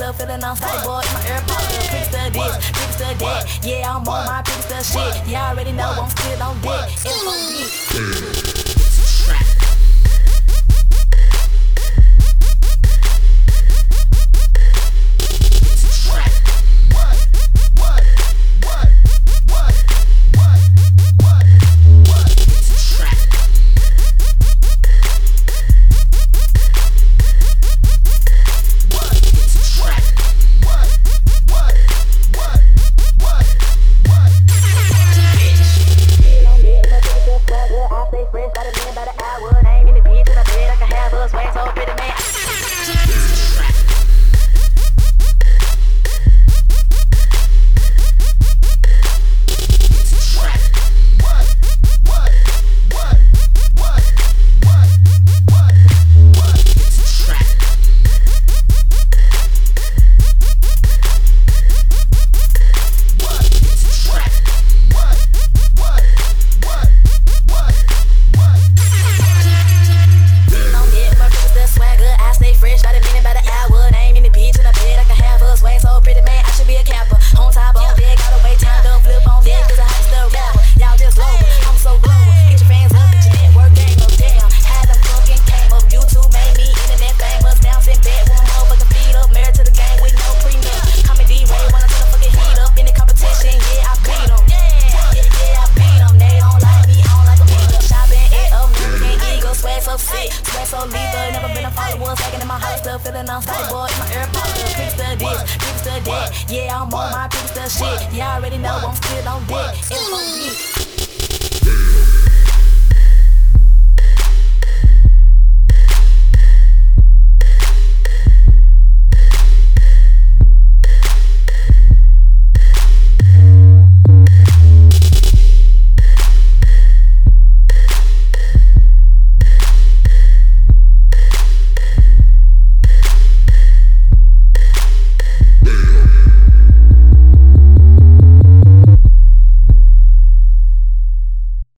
stuff, feeling on side boy. My AirPods, fix the this, fix the that. Yeah, I'm on my fix the shit. Y'all already know I'm still on deck. It's so lethal, never been a follower, stacking in my house, still feeling on side boy. My AirPods, fix the this, fix the that. Yeah, I'm on my fix the shit. Y'all already know I'm still on deck. It's